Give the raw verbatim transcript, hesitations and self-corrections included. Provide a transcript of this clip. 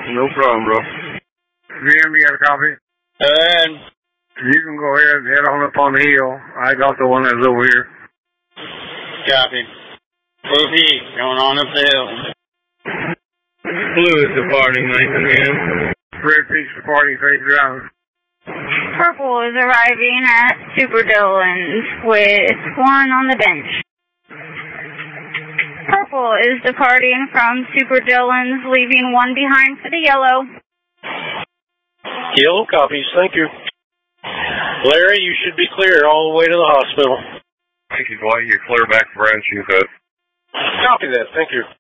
No problem, bro. V M, you got a copy? And you can go ahead and head on up on the hill. I got the one that's over here. Copy. O P, going on up the hill. Blue is departing, Nathan, man. Red Peach departing, face ground. Purple is arriving at Super Dillon's with one on the bench. Purple is departing from Super Dillon's, leaving one behind for the yellow. Yellow copies, thank you. Larry, you should be clear all the way to the hospital. Thank you, Dwight. You're clear back to Brand Shoe Hut. Copy that, thank you.